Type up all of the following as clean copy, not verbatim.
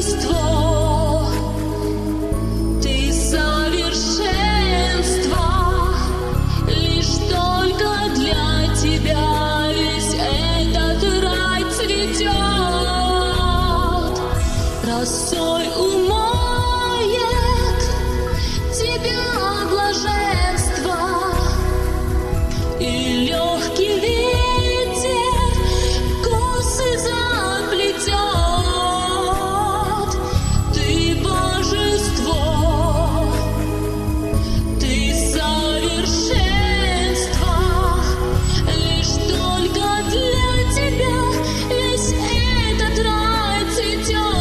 божество, ты совершенство, лишь только для тебя весь этот рай цветет, росой умоет тебя блаженство, и легкий ветер косы заплетет. Ты божество, ты совершенство, лишь только для тебя весь этот рай цветет.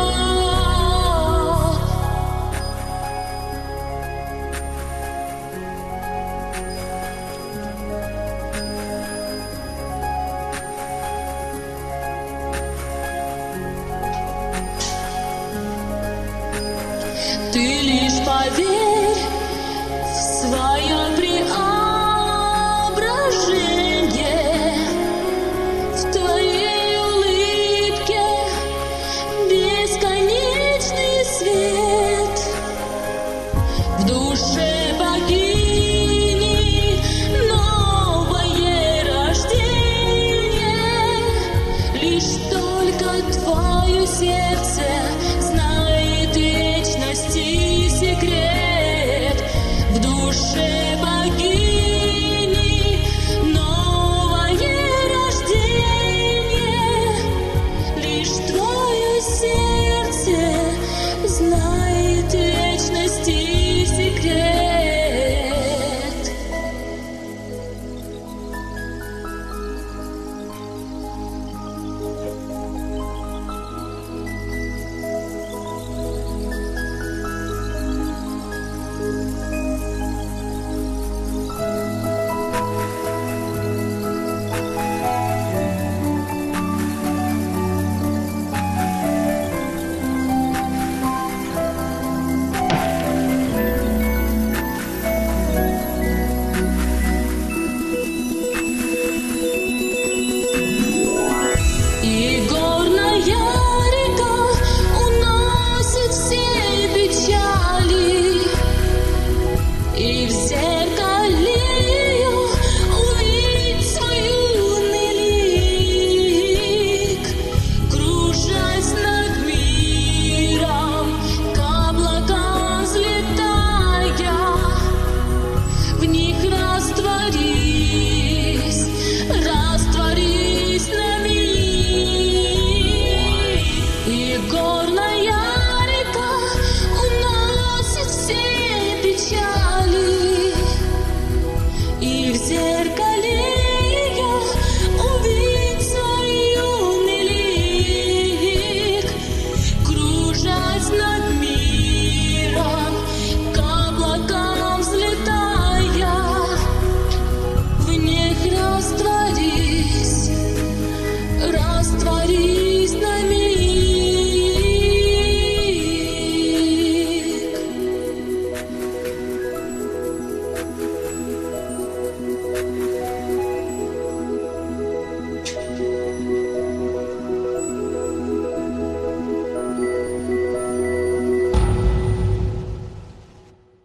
Ты лишь поверь в свое преображение, в твоей улыбке бесконечный свет, в душе богини новое рождение, лишь только твое сердце знает вечности секрет, в душе богини новое рождение, лишь твое сердце знает вечности секрет. И горная река уносит все печали, и в зеркале ее увидеть свой юный лик, кружась над миром, к облакам взлетая, в них растворись на миг. И горная река уносит все печали,